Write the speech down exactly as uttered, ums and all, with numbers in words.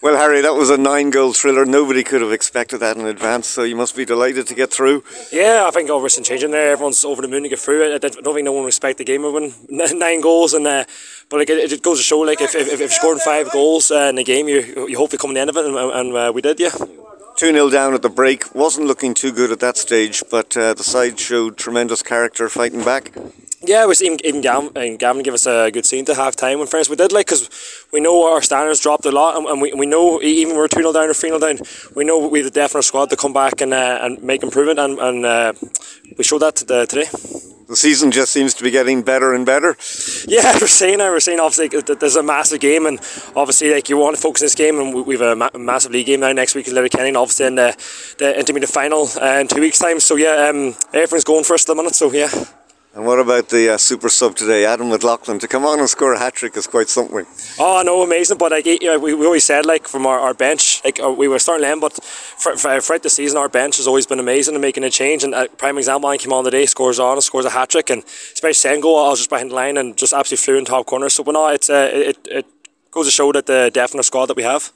Well, Harry, that was a nine-goal thriller. Nobody could have expected that in advance, so you must be delighted to get through. Yeah, I think everything's changing there. Everyone's over the moon to get through it. I don't think no one respect the game of winning nine goals, and uh, but like, it, it goes to show, like if if, if you're scoring five goals uh, in a game, you you hope to come in the end of it, and, and uh, we did, yeah. two nil down at the break. Wasn't looking too good at that stage, but uh, the side showed tremendous character fighting back. Yeah, we even even Gavin, Gavin gave us a good scene to half time. In fairness, we did, like, because we know our standards dropped a lot, and, and we we know even when we're two nil down or three nil down, we know we have the depth in our squad to come back and uh, and make improvement, and and uh, we showed that today. The season just seems to be getting better and better. Yeah, we're saying now, we're saying obviously that there's a massive game, and obviously like you want to focus on this game, and we have a ma- massive league game now next week in Letterkenny, and obviously in the the intermediate final uh, in two weeks' time. So yeah, um, everything's going for us at the minute. So yeah. And what about the uh, super sub today, Adam McLaughlin? To come on and score a hat-trick is quite something. Oh, I know, amazing. But like, you know, we, we always said, like, from our, our bench, like, we were starting late, but for, for, throughout the season, our bench has always been amazing and making a change. And a prime example, I came on today, scores on and scores a hat-trick. And especially second goal, I was just behind the line and just absolutely flew in top corner. So, but no, it's, uh, it, it goes to show that the depth in our squad that we have.